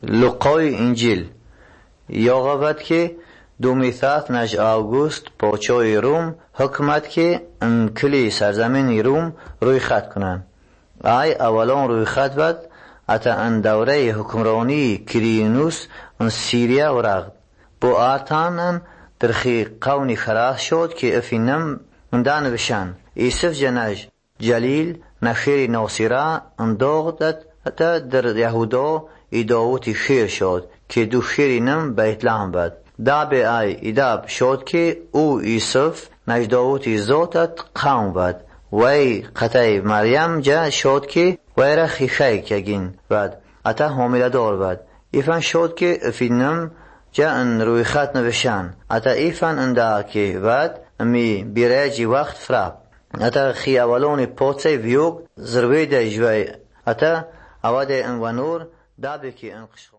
لقای انجیل یاغبت که دومیثات نج آگوست پاچای روم حکمت که ان کلی سرزمین روم روی خط کنن. ای اولان روی خط بد اتا ان دوره حکمرانی کریینوس ان سیریا ورغد با آتانن درخی قونی خراس شد که افینم اندان بشن ایسف جنج جلیل نخیر ناصیره انداغدت اتا در یهودا ایداوتی خیر شد که دو خیری نم بیت لحم بد داب ای ایداب شد که او ایسف نجداوتی زوتت قوم بد وی قطعی مریم جا شد که وی را خیخی کگین بد اتا حامله دار بد ایفن شد که افینم جا ان روی خط نوشن اتا ایفن انده که بد امی بیراجی وقت فراب اتا خی اولون پوچه ویوگ زروی ده جوی اتا اواده ان ونور دابی که انقشخو